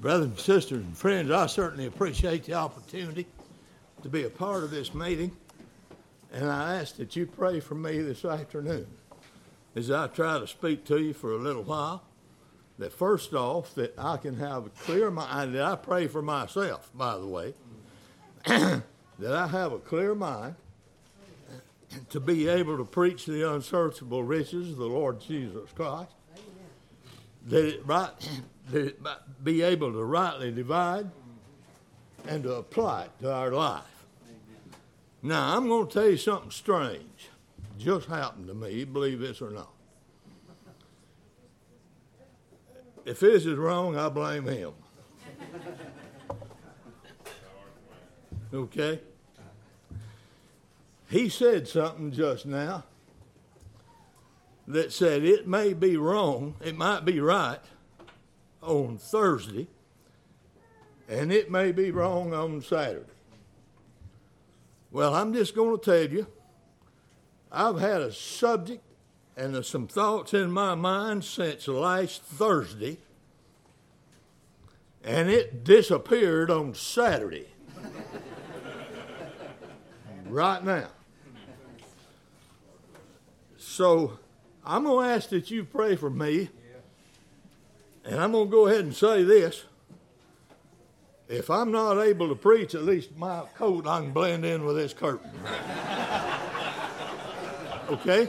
Brothers and sisters and friends, I certainly appreciate the opportunity to be a part of this meeting, and I ask that you pray for me this afternoon as I try to speak to you for a little while. That first off, that I can have a clear mind, that I pray for myself, by the way, that I have a clear mind to be able to preach the unsearchable riches of the Lord Jesus Christ, that it be able to rightly divide and to apply it to our life. Now, I'm going to tell you something strange. Just happened to me, believe this or not. If this is wrong, I blame him. Okay? He said something just now that said it may be wrong, it might be right on Thursday, and it may be wrong on Saturday. Well, I'm just going to tell you, I've had a subject and some thoughts in my mind since last Thursday, and it disappeared on Saturday. Right now. So I'm going to ask that you pray for me, and I'm going to go ahead and say this. If I'm not able to preach, at least my coat, I can blend in with this curtain. Okay?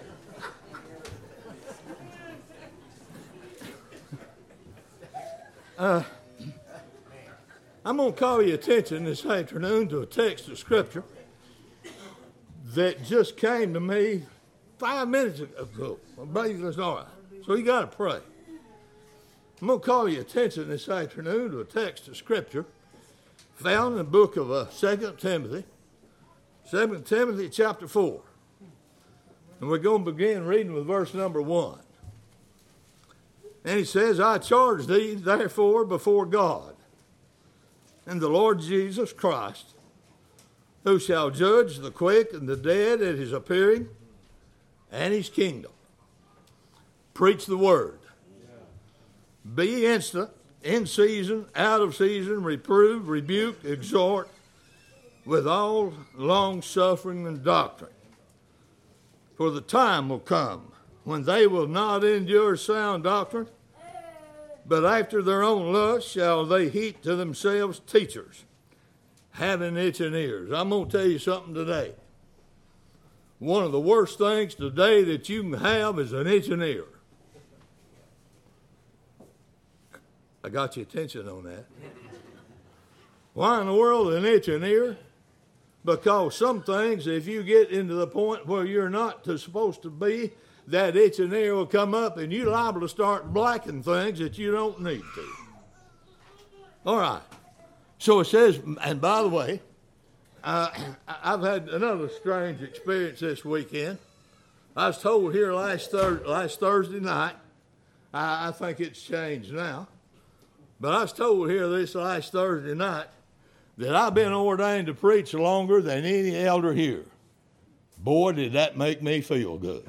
I'm going to call your attention this afternoon to a text of Scripture that just came to me 5 minutes ago. It's all right. So you got to pray. I'm going to call your attention this afternoon to a text of Scripture found in the book of 2 Timothy, 2 Timothy chapter 4. And we're going to begin reading with verse number 1. And he says, I charge thee, therefore, before God and the Lord Jesus Christ, who shall judge the quick and the dead at his appearing and his kingdom. Preach the word. Be instant, in season, out of season, reprove, rebuke, exhort, with all long suffering and doctrine. For the time will come when they will not endure sound doctrine, but after their own lust shall they heap to themselves teachers, having itching ears. I'm going to tell you something today. One of the worst things today that you can have is an itching ear. I got your attention on that. Why in the world an itching ear? Because some things, if you get into the point where you're not supposed to be, that itching ear will come up and you're liable to start blacking things that you don't need to. All right. So it says, and by the way, I've had another strange experience this weekend. I was told here last Thursday night, I think it's changed now, but I was told here this last Thursday night that I've been ordained to preach longer than any elder here. Boy, did that make me feel good.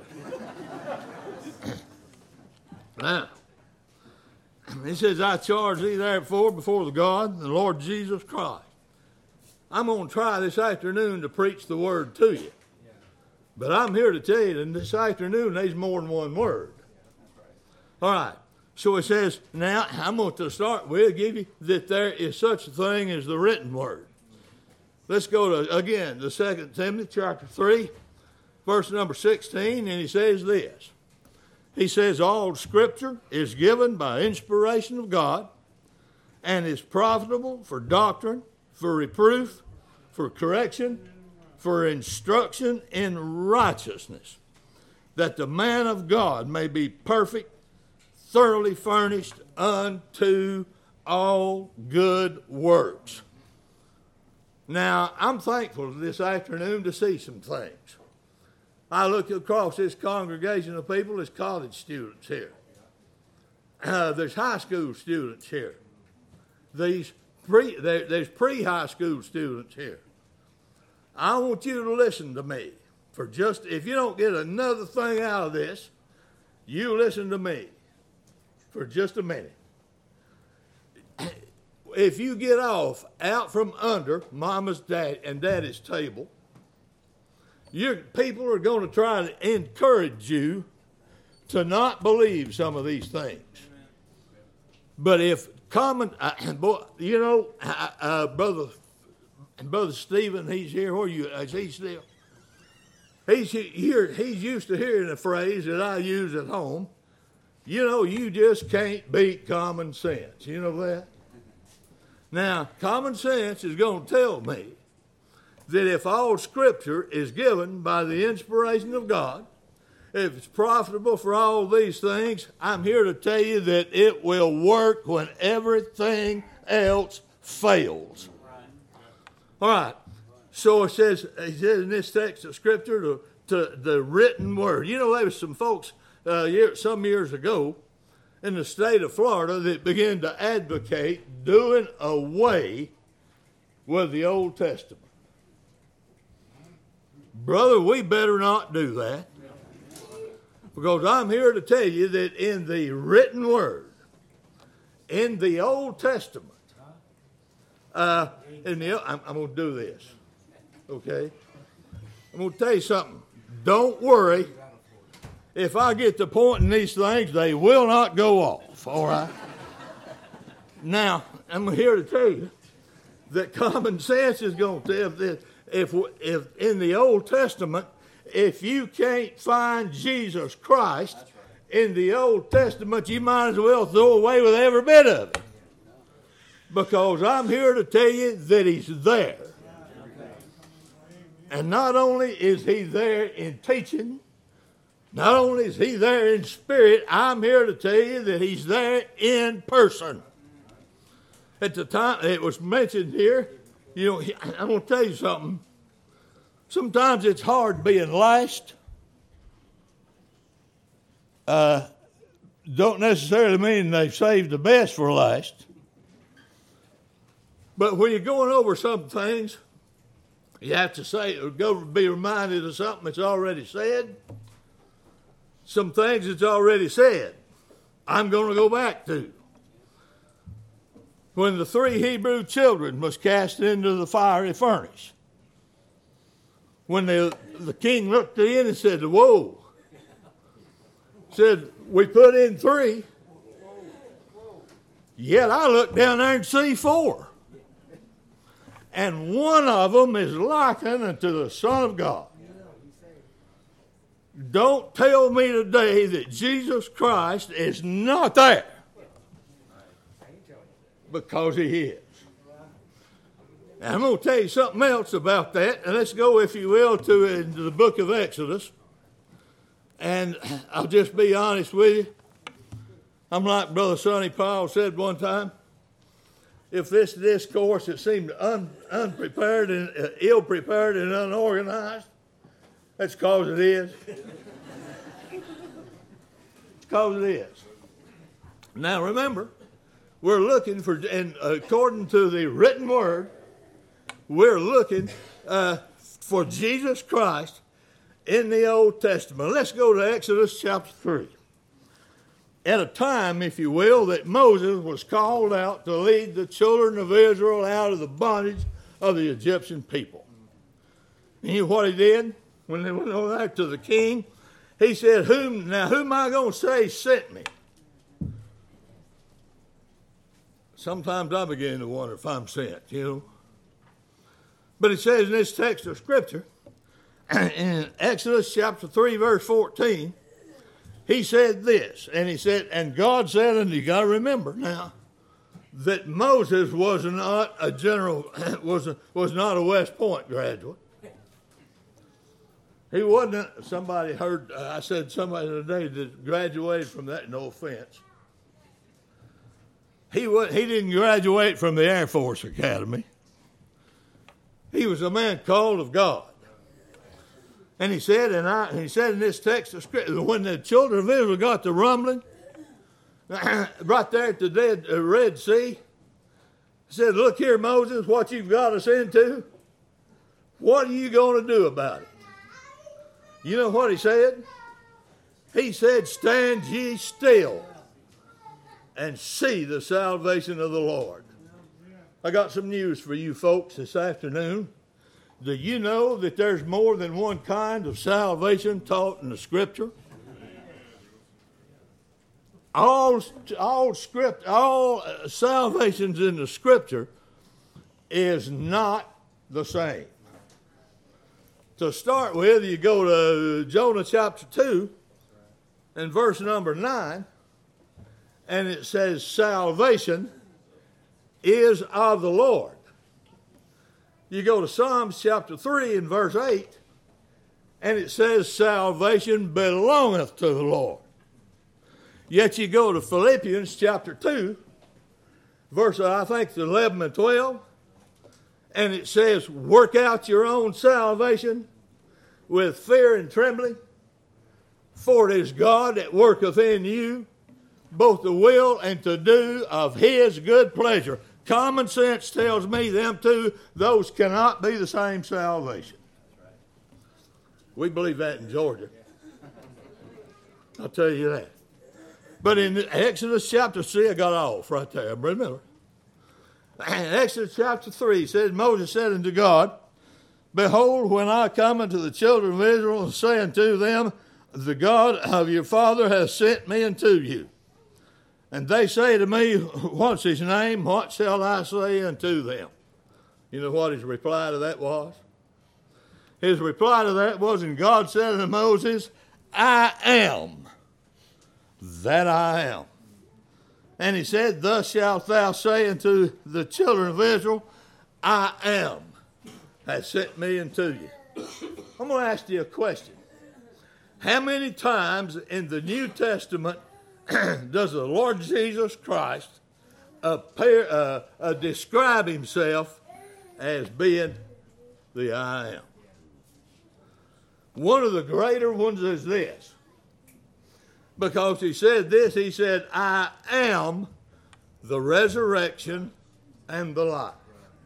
Now, he says, I charge thee therefore before the God and the Lord Jesus Christ. I'm going to try this afternoon to preach the word to you. But I'm here to tell you that this afternoon there's more than one word. All right. So it says, now I'm going to start with, give you that there is such a thing as the written word. Let's go to, again, the 2 Timothy chapter 3, verse number 16, and he says this. He says, all Scripture is given by inspiration of God and is profitable for doctrine, for reproof, for correction, for instruction in righteousness, that the man of God may be perfect, thoroughly furnished unto all good works. Now, I'm thankful this afternoon to see some things. I look across this congregation of people, there's college students here. There's high school students here. There's pre-high school students here. I want you to listen to me. For just, if you don't get another thing out of this, you listen to me for just a minute. if you get off out from under mama's and daddy's table, your people are going to try to encourage you to not believe some of these things. But if brother Stephen, he's here. Where you? Is he still? He's used to hearing a phrase that I use at home. You know, you just can't beat common sense. You know that? Now, common sense is going to tell me that if all Scripture is given by the inspiration of God, if it's profitable for all these things, I'm here to tell you that it will work when everything else fails. All right. So it says in this text of Scripture to the written word. You know, there was some folks some years ago in the state of Florida that began to advocate doing away with the Old Testament. Brother, we better not do that. Because I'm here to tell you that in the written word, in the Old Testament, I'm going to do this, okay? I'm going to tell you something. Don't worry. If I get to pointing these things, they will not go off, all right? Now, I'm here to tell you that common sense is going to tell that if in the Old Testament, if you can't find Jesus Christ in the Old Testament, you might as well throw away with every bit of it. Because I'm here to tell you that he's there. And not only is he there in teaching, not only is he there in spirit, I'm here to tell you that he's there in person. At the time it was mentioned here, you know, I'm going to tell you something. Sometimes it's hard being last. Don't necessarily mean they've saved the best for last. But when you're going over some things, you have to say, or be reminded of something that's already said. Some things that's already said, I'm going to go back to. When the 3 Hebrew children was cast into the fiery furnace, when the king looked in and said, whoa, said, we put in 3, yet I looked down there and see 4. And one of them is likened unto the Son of God. Don't tell me today that Jesus Christ is not there. Because he is. And I'm going to tell you something else about that. And let's go, if you will, into the book of Exodus. And I'll just be honest with you. I'm like Brother Sonny Powell said one time. If this discourse that seemed unprepared and ill-prepared and unorganized, that's because it is. It's because it is. Now remember, we're looking for, and according to the written word, we're looking for Jesus Christ in the Old Testament. Let's go to Exodus chapter 3. At a time, if you will, that Moses was called out to lead the children of Israel out of the bondage of the Egyptian people. And you know what he did? When they went over there to the king, he said, whom am I going to say sent me? Sometimes I begin to wonder if I'm sent, you know. But it says in this text of Scripture, in Exodus chapter 3, verse 14, he said this, and he said, and God said, and you got to remember now, that Moses was not a general, was not a West Point graduate. He wasn't, somebody heard, I said somebody today that graduated from that, no offense. He didn't graduate from the Air Force Academy. He was a man called of God. And he said, he said in this text of Scripture, when the children of Israel got to rumbling, right there at the Red Sea, he said, look here, Moses, what you've got us into, what are you going to do about it? You know what he said? He said, stand ye still and see the salvation of the Lord. I got some news for you folks this afternoon. Do you know that there's more than one kind of salvation taught in the Scripture? All salvations in the Scripture is not the same. To start with, you go to Jonah chapter 2 and verse number 9, and it says, salvation is of the Lord. You go to Psalms chapter 3 and verse 8, and it says, salvation belongeth to the Lord. Yet you go to Philippians chapter 2, verse, I think, 11 and 12, and it says, work out your own salvation with fear and trembling, for it is God that worketh in you both the will and to do of his good pleasure. Common sense tells me them two, those cannot be the same salvation. We believe that in Georgia. I'll tell you that. But in Exodus chapter 3, I got off right there, remember. In Exodus chapter 3 says, Moses said unto God, behold, when I come unto the children of Israel, and say unto them, the God of your father has sent me unto you. And they say to me, what's his name? What shall I say unto them? You know what his reply to that was? His reply to that was, and God said unto Moses, I am that I am. And he said, thus shalt thou say unto the children of Israel, I am has sent me unto you. I'm going to ask you a question. How many times in the New Testament does the Lord Jesus Christ describe himself as being the I am? One of the greater ones is this. Because he said this, he said, I am the resurrection and the life.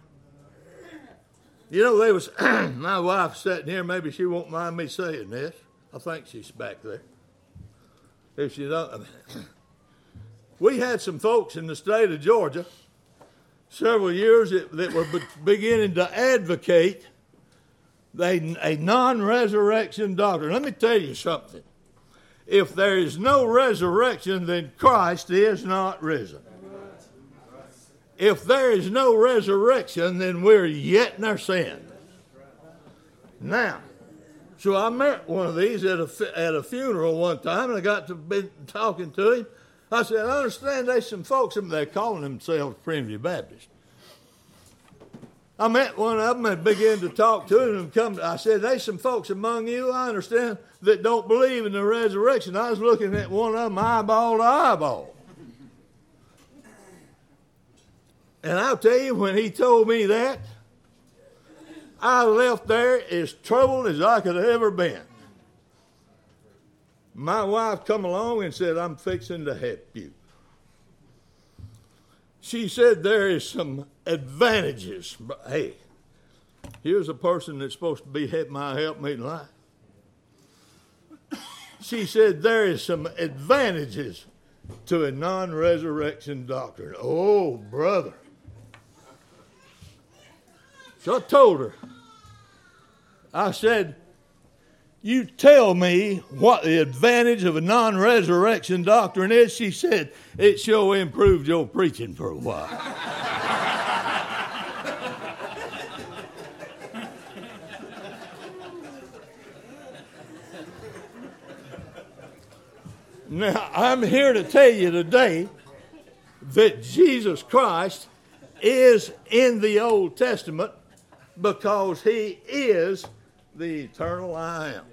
You know, there was my wife sitting here, maybe she won't mind me saying this. I think she's back there. If she don't, we had some folks in the state of Georgia several years that were beginning to advocate a non-resurrection doctrine. Let me tell you something. If there is no resurrection, then Christ is not risen. If there is no resurrection, then we're yet in our sin. Now, so I met one of these at a funeral one time, and I got to be talking to him. I said, I understand there's some folks, they're calling themselves Primitive Baptist. I met one of them and began to talk to him. And I said, there's some folks among you, I understand, that don't believe in the resurrection. I was looking at one of them eyeball to eyeball. And I'll tell you, when he told me that, I left there as troubled as I could have ever been. My wife come along and said, I'm fixing to help you. She said there is some advantages. But hey, here's a person that's supposed to be my helpmate in life. She said there is some advantages to a non-resurrection doctrine. Oh, brother. So I told her, I said, you tell me what the advantage of a non-resurrection doctrine is. She said, it sure improved your preaching for a while. Now, I'm here to tell you today that Jesus Christ is in the Old Testament because he is the eternal I am.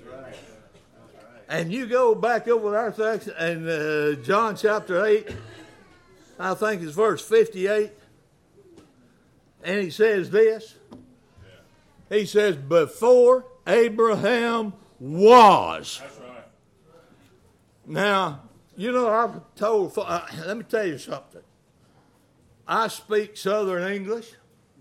And you go back over our text in John chapter 8, I think it's verse 58, and he says this. He says, before Abraham was. That's right. Now, you know, I've told, let me tell you something. I speak Southern English.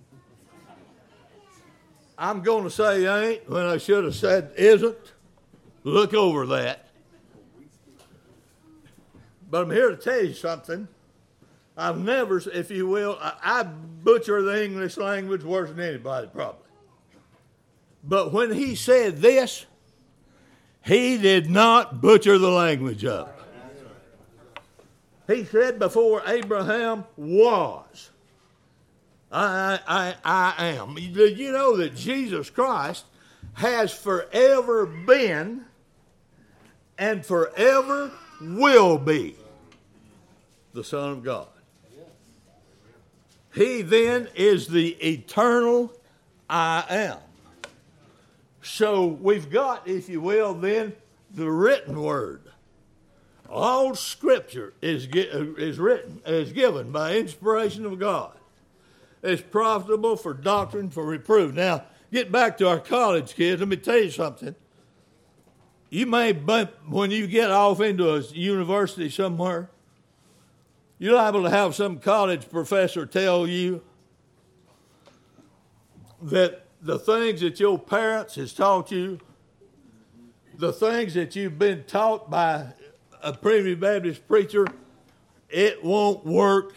I'm going to say ain't when I should have said isn't. Look over that. But I'm here to tell you something. I've never, if you will, I butcher the English language worse than anybody probably. But when he said this, he did not butcher the language up. He said before Abraham was, I am. Did you know that Jesus Christ has forever been and forever will be the Son of God? He then is the eternal I am. So we've got, if you will, then the written word. All Scripture is given by inspiration of God. It's profitable for doctrine, for reproof. Now, get back to our college kids. Let me tell you something. You may, when you get off into a university somewhere, you're liable to have some college professor tell you that the things that your parents has taught you, the things that you've been taught by a Primitive Baptist preacher, it won't work.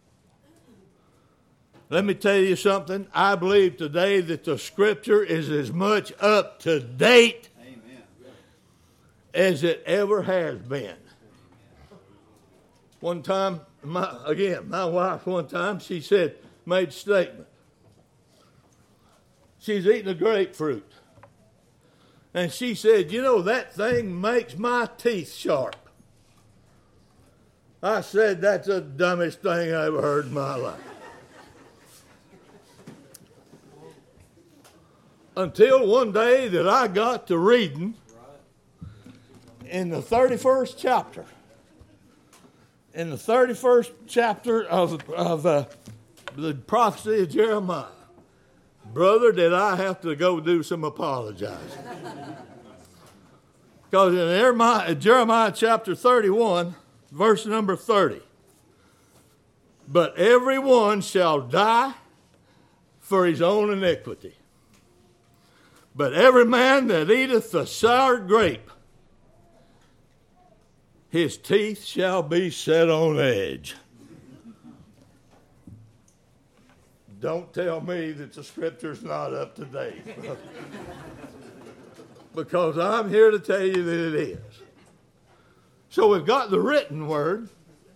Let me tell you something. I believe today that the Scripture is as much up to date as it ever has been. One time, my wife one time, she made a statement. She's eating a grapefruit. And she said, you know, that thing makes my teeth sharp. I said, that's the dumbest thing I ever heard in my life. Until one day that I got to reading in the 31st chapter. In the 31st chapter of the prophecy of Jeremiah. Brother, did I have to go do some apologizing. Because in Jeremiah chapter 31, verse number 30. But everyone shall die for his own iniquity. But every man that eateth the sour grape, his teeth shall be set on edge. Don't tell me that the Scripture's not up to date. Because I'm here to tell you that it is. So we've got the written word.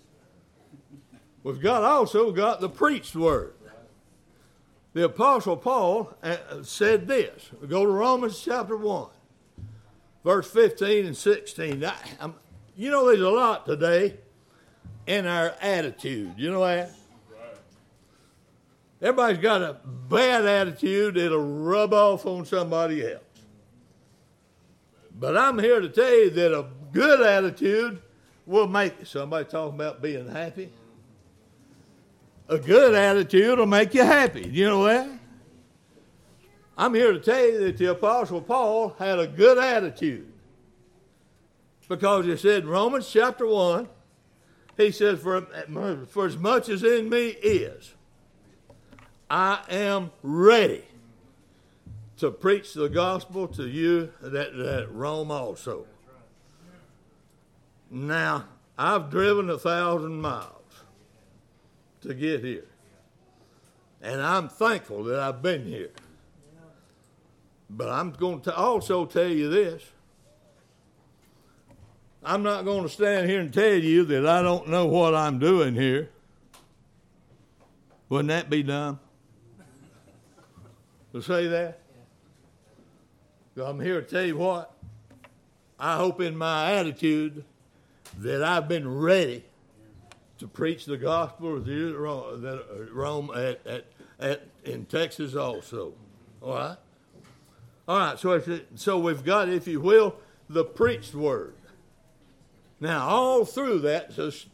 We've also got the preached word. The Apostle Paul said this. We go to Romans chapter 1, verse 15 and 16. You know, there's a lot today in our attitude. You know that? Everybody's got a bad attitude that'll rub off on somebody else. But I'm here to tell you that a good attitude will make somebody talking about being happy. A good attitude will make you happy. You know that? I'm here to tell you that the Apostle Paul had a good attitude. Because he said in Romans chapter 1, he says, for as much as in me is, I am ready to preach the gospel to you that Rome also. Now, I've driven 1,000 miles to get here. And I'm thankful that I've been here. But I'm going to also tell you this. I'm not going to stand here and tell you that I don't know what I'm doing here. Wouldn't that be dumb? To say that? I'm here to tell you what. I hope in my attitude that I've been ready to preach the gospel of Rome in Texas also. All right? All right, so we've got, if you will, the preached word. Now, all through that,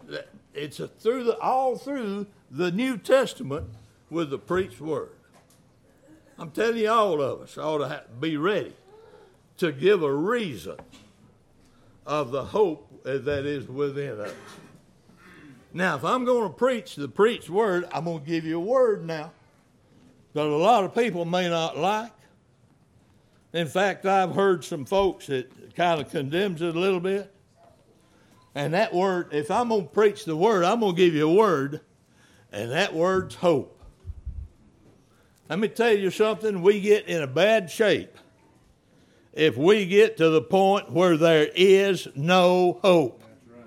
all through the New Testament with the preached word. I'm telling you, all of us ought to be ready to give a reason of the hope that is within us. Now, if I'm going to preach the preached word, I'm going to give you a word now that a lot of people may not like. In fact, I've heard some folks that kind of condemns it a little bit. And that word, if I'm going to preach the word, I'm going to give you a word And that word's hope. Let me tell you something, we get in a bad shape if we get to the point where there is no hope.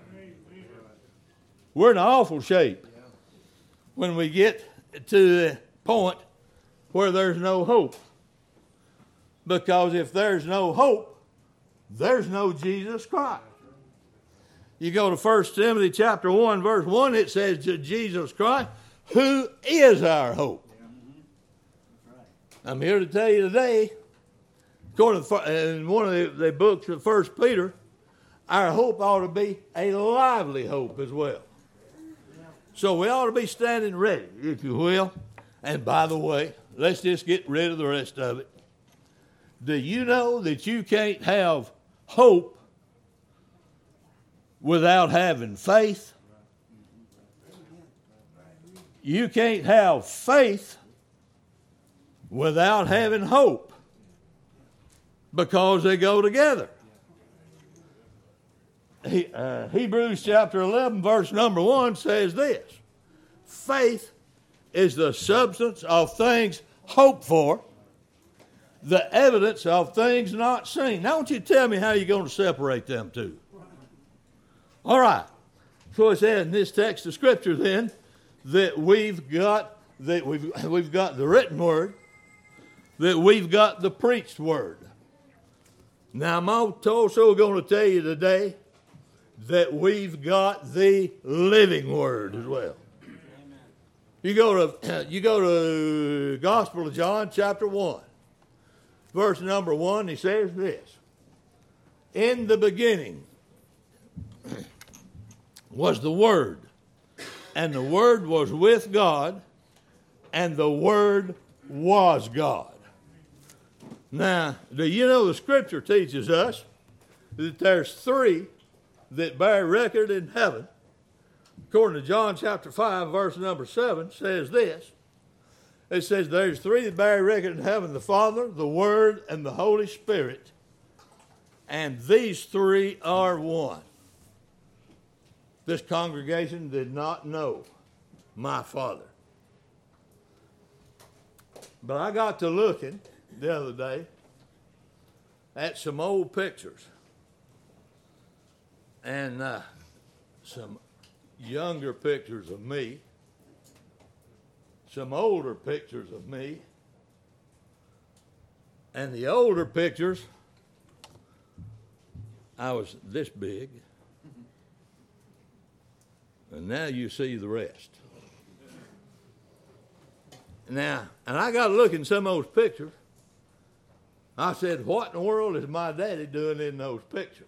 We're in awful shape when we get to the point where there's no hope. Because if there's no hope, there's no Jesus Christ. You go to 1 Timothy chapter 1, verse 1, it says to Jesus Christ, who is our hope. I'm here to tell you today, according to in one of the books of 1 Peter, our hope ought to be a lively hope as well. So we ought to be standing ready, if you will. And by the way, let's just get rid of the rest of it. Do you know that you can't have hope without having faith? You can't have faith without having hope, because they go together. Hebrews chapter 11, verse number 1 says this: faith is the substance of things hoped for, the evidence of things not seen. Now, I want you to tell me how you're going to separate them two. All right. So it says in this text of Scripture then that we've got the written word, that we've got the preached word. Now, I'm also going to tell you today that we've got the living word as well. Amen. You go to Gospel of John, chapter 1, verse number 1. He says this: in the beginning was the Word, and the Word was with God, and the Word was God. Now, do you know the Scripture teaches us that there's three that bear record in heaven? According to John chapter 5, verse number 7, says this. It says there's three that bear record in heaven: the Father, the Word, and the Holy Spirit. And these three are one. This congregation did not know my Father. But I got to looking the other day at some old pictures and some younger pictures of me, some older pictures of me, and the older pictures, I was this big, and now you see the rest. Now, and I got to look in some of those pictures. I said, what in the world is my daddy doing in those pictures?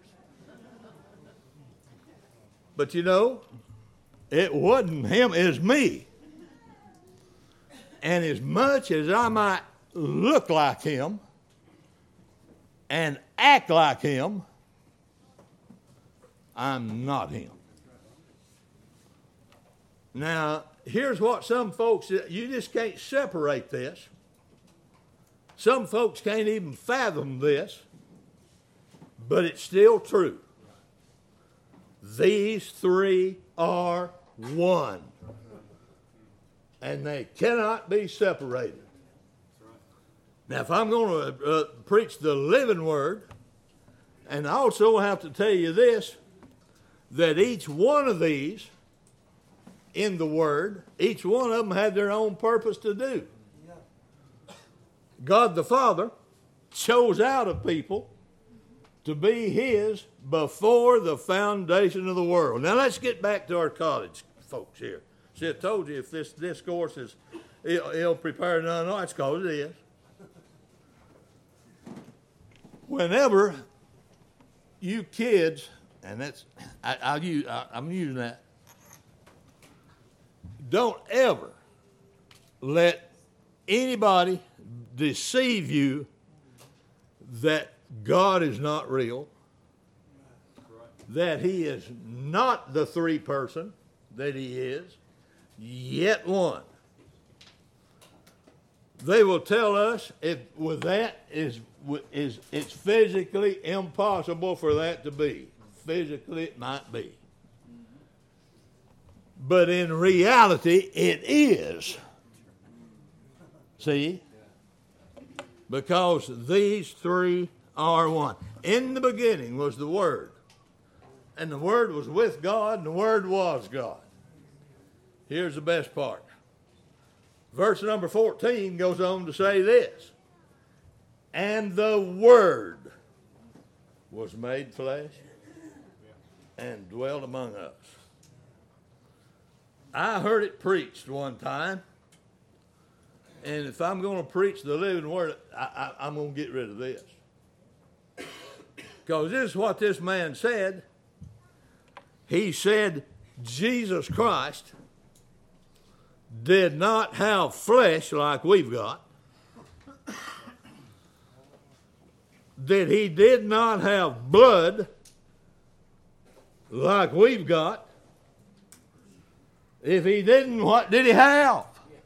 But you know, it wasn't him, it was me. And as much as I might look like him and act like him, I'm not him. Now, here's what some folks, you just can't separate this. Some folks can't even fathom this, but it's still true. These three are one, and they cannot be separated. Now, if I'm going to preach the living word, and I also have to tell you this, that each one of these in the word, each one of them had their own purpose to do. God the Father chose out a people to be His before the foundation of the world. Now let's get back to our college folks here. See, I told you if this discourse is ill-prepared, no, that's because it is. Whenever you kids, and that's I'm using that, don't ever let anybody deceive you that God is not real, that He is not the three person that He is, yet one. They will tell us it's physically impossible for that to be. Physically it might be. But in reality, it is. See? Because these three are one. In the beginning was the Word. And the Word was with God, and the Word was God. Here's the best part. Verse number 14 goes on to say this. And the Word was made flesh and dwelt among us. I heard it preached one time. And if I'm going to preach the living Word, I'm going to get rid of this. Because this is what this man said. He said Jesus Christ did not have flesh like we've got. That he did not have blood like we've got. If he didn't, what did he have?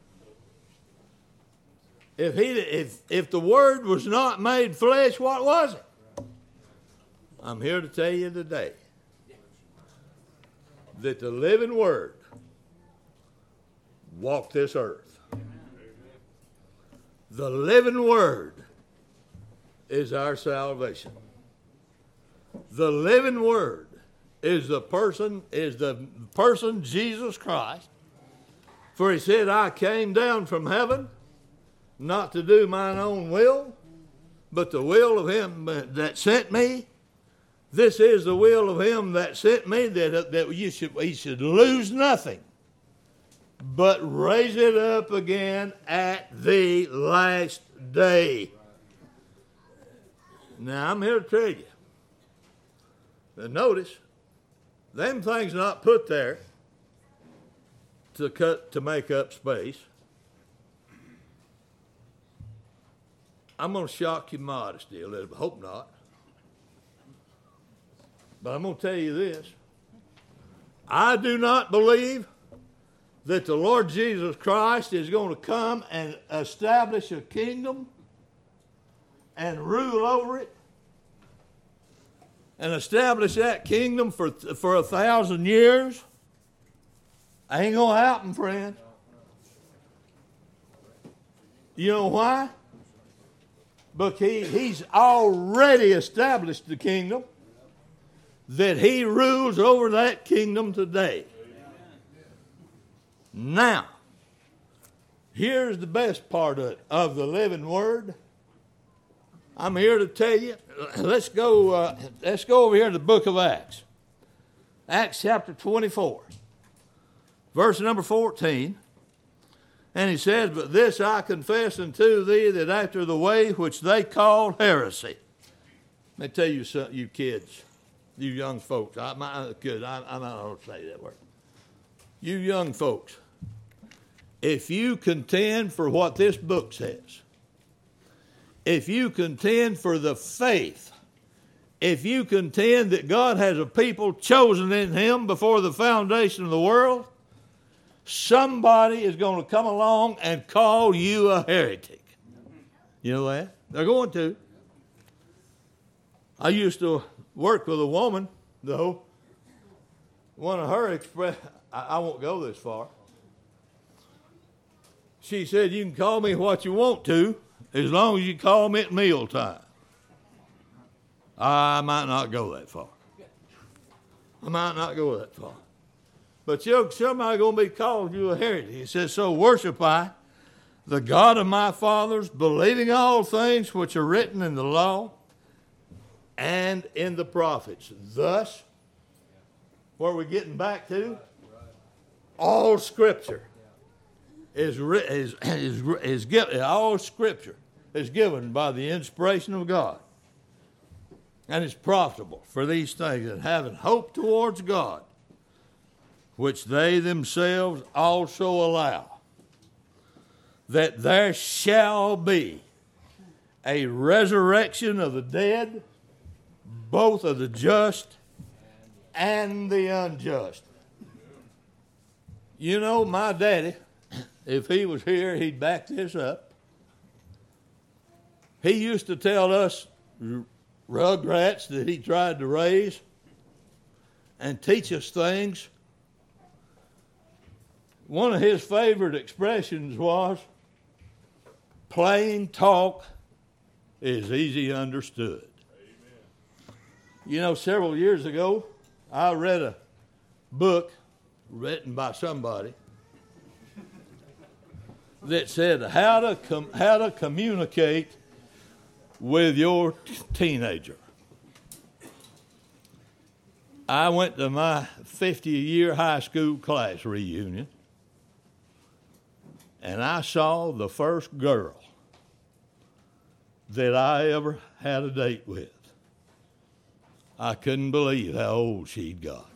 If the Word was not made flesh, what was it? I'm here to tell you today that the living Word walked this earth. The living Word is our salvation. The living Word is the person Jesus Christ. For he said, I came down from heaven not to do mine own will, but the will of him that sent me. This is the will of him that sent me, that he should lose nothing, but raise it up again at the last day. Now, I'm here to tell you, that notice, them things not put there to make up space. I'm going to shock your modesty a little bit. Hope not. But I'm going to tell you this. I do not believe that the Lord Jesus Christ is going to come and establish a kingdom and rule over it and establish that kingdom for 1,000 years. Ain't going to happen, friend. You know why? Because he's already established the kingdom, that he rules over that kingdom today. Now, here's the best part of the living Word. I'm here to tell you, let's go over here to the book of Acts. Acts chapter 24, verse number 14. And he says, but this I confess unto thee, that after the way which they call heresy. Let me tell you something, you kids, you young folks. I'm not going to say that word. You young folks, if you contend for what this book says, if you contend for the faith, if you contend that God has a people chosen in him before the foundation of the world, somebody is going to come along and call you a heretic. You know that? They're going to. I used to work with a woman, though. One of her I won't go this far. She said, you can call me what you want to, as long as you call me at mealtime. I might not go that far. But somebody going to be called you a heretic. He says, so worship I the God of my fathers, believing all things which are written in the law and in the prophets. Thus, where are we getting back to? All Scripture all Scripture is given by the inspiration of God, and is profitable for these things, and having hope towards God, which they themselves also allow, that there shall be a resurrection of the dead, both of the just and the unjust. You know, my daddy, if he was here, he'd back this up. He used to tell us rugrats that he tried to raise and teach us things one of his favorite expressions was, plain talk is easy understood. Amen. You know, several years ago, I read a book written by somebody that said how to communicate with your teenager. I went to my 50-year high school class reunion, and I saw the first girl that I ever had a date with. I couldn't believe how old she'd got.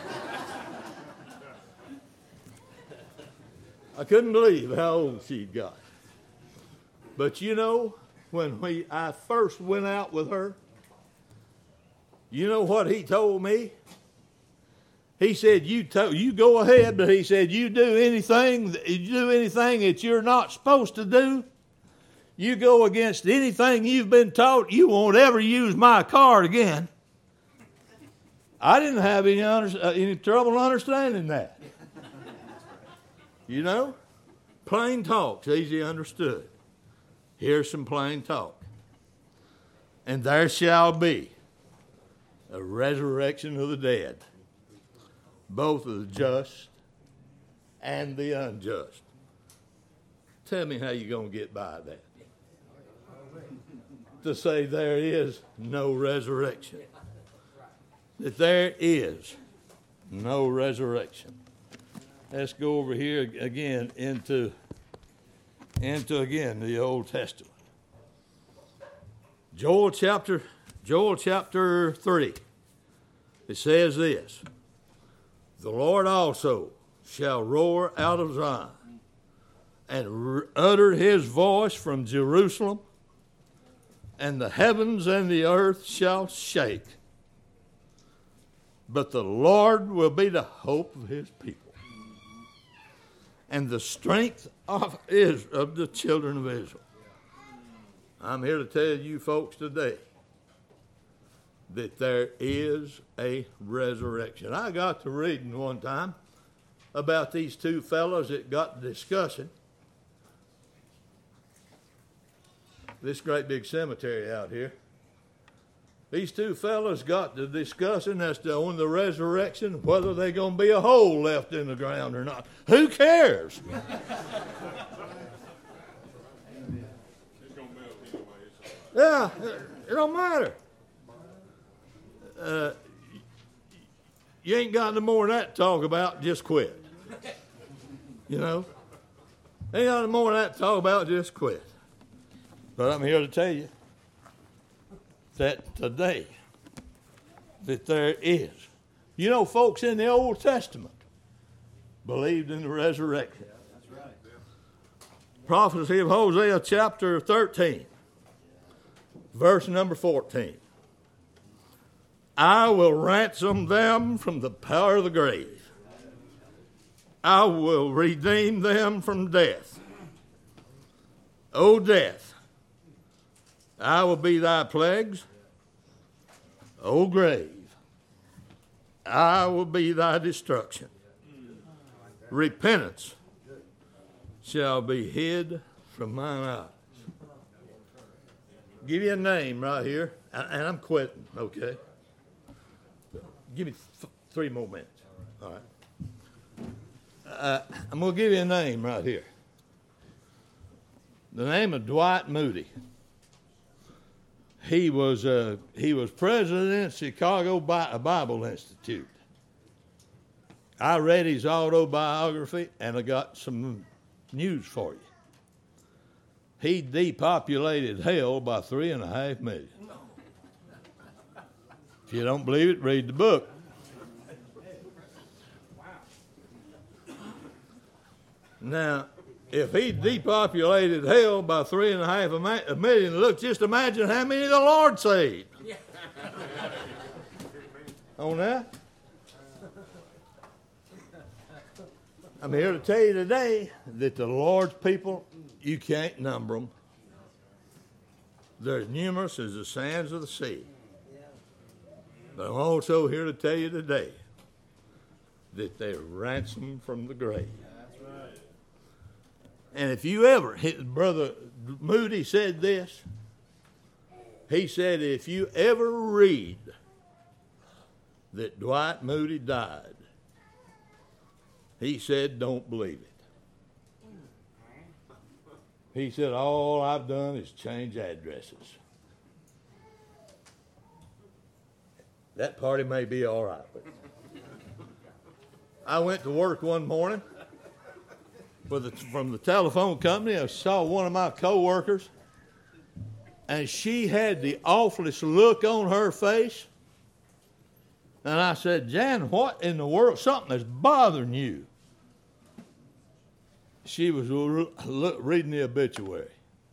I couldn't believe how old she'd got. But you know, when I first went out with her, you know what he told me? He said, you go ahead, but he said, you do anything that you're not supposed to do, you go against anything you've been taught, you won't ever use my car again. I didn't have any trouble understanding that. You know, plain talk's easy understood. Here's some plain talk. And there shall be a resurrection of the dead, both of the just and the unjust. Tell me how you're going to get by that. To say there is no resurrection. That there is no resurrection. Let's go over here again into again the Old Testament. Joel chapter 3. It says this: the Lord also shall roar out of Zion, and utter his voice from Jerusalem, and the heavens and the earth shall shake. But the Lord will be the hope of his people, and the strength of the children of Israel. I'm here to tell you folks today that there is a resurrection. I got to reading one time about these two fellows that got discussing this great big cemetery out here. These two fellows got to discussing as to on the resurrection whether there's going to be a hole left in the ground or not. Who cares? Yeah, it don't matter. You ain't got no more than that to talk about, just quit. You know? Ain't got no more than that to talk about, just quit. But I'm here to tell you that today, that there is. You know, folks in the Old Testament believed in the resurrection. That's right. Prophecy of Hosea chapter 13, verse number 14. I will ransom them from the power of the grave. I will redeem them from death. O death, I will be thy plagues. O grave, I will be thy destruction. Repentance shall be hid from mine eyes. Give you a name right here, and I'm quitting, okay? Give me 3 more minutes. All right. I'm going to give you a name right here. The name of Dwight Moody. He was president of Chicago Bible Institute. I read his autobiography, and I got some news for you. He depopulated hell by 3.5 million. If you don't believe it, read the book. Now, if he depopulated hell by 3.5 million, look, just imagine how many the Lord saved. On that? I'm here to tell you today that the Lord's people, you can't number them. They're as numerous as the sands of the sea. But I'm also here to tell you today that they're ransomed from the grave. And if you ever, Brother Moody said this, he said, if you ever read that Dwight Moody died, he said, don't believe it. He said, all I've done is change addresses. That party may be all right. But I went to work one morning from the telephone company. I saw one of my coworkers, and she had the awfulest look on her face. And I said, Jan, what in the world? Something is bothering you. She was reading the obituary.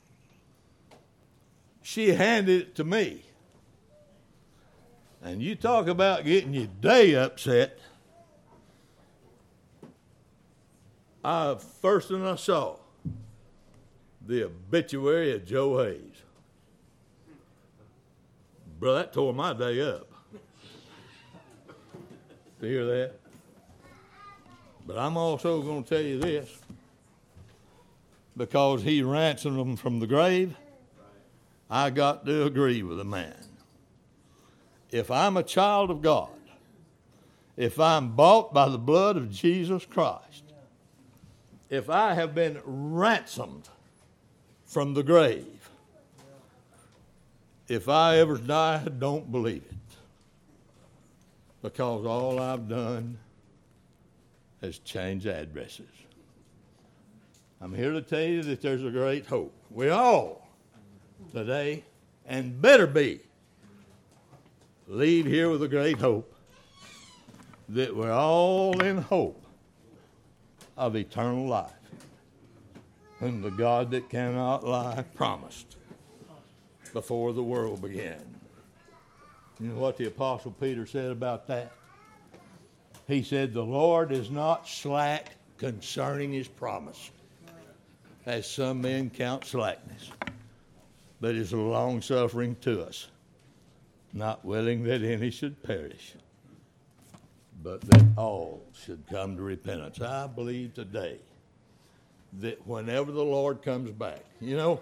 She handed it to me. And you talk about getting your day upset. First thing I saw, the obituary of Joe Hayes. Brother, that tore my day up. To hear that? But I'm also going to tell you this. Because he ransomed them from the grave, I got to agree with the man. If I'm a child of God, if I'm bought by the blood of Jesus Christ, if I have been ransomed from the grave, if I ever die, don't believe it. Because all I've done is change addresses. I'm here to tell you that there's a great hope. We all today, and better be, leave here with a great hope that we're all in hope of eternal life, whom the God that cannot lie promised before the world began. You know what the Apostle Peter said about that? He said, the Lord is not slack concerning his promise, as some men count slackness, but is long-suffering to us, not willing that any should perish, but that all should come to repentance. I believe today that whenever the Lord comes back, you know,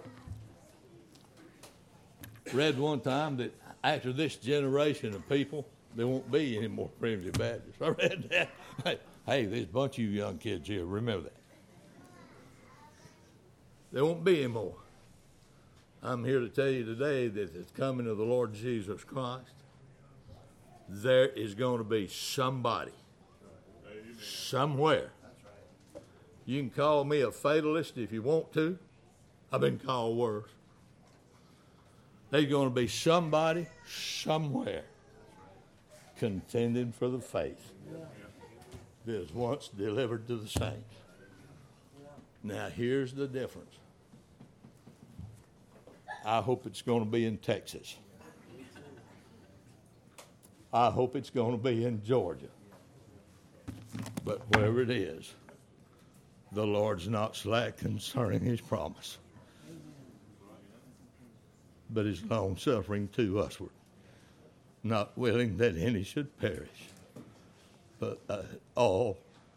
read one time that after this generation of people, there won't be any more Primitive Baptists. I read that. Hey, there's a bunch of you young kids here. Remember that. There won't be any more. I'm here to tell you today that at the coming of the Lord Jesus Christ, there is going to be somebody, somewhere. You can call me a fatalist if you want to. I've been called worse. There's going to be somebody, somewhere, contending for the faith that was once delivered to the saints. Now, here's the difference. I hope it's going to be in Texas. I hope it's going to be in Georgia. But wherever it is, the Lord's not slack concerning his promise, but is long-suffering to usward, not willing that any should perish, but all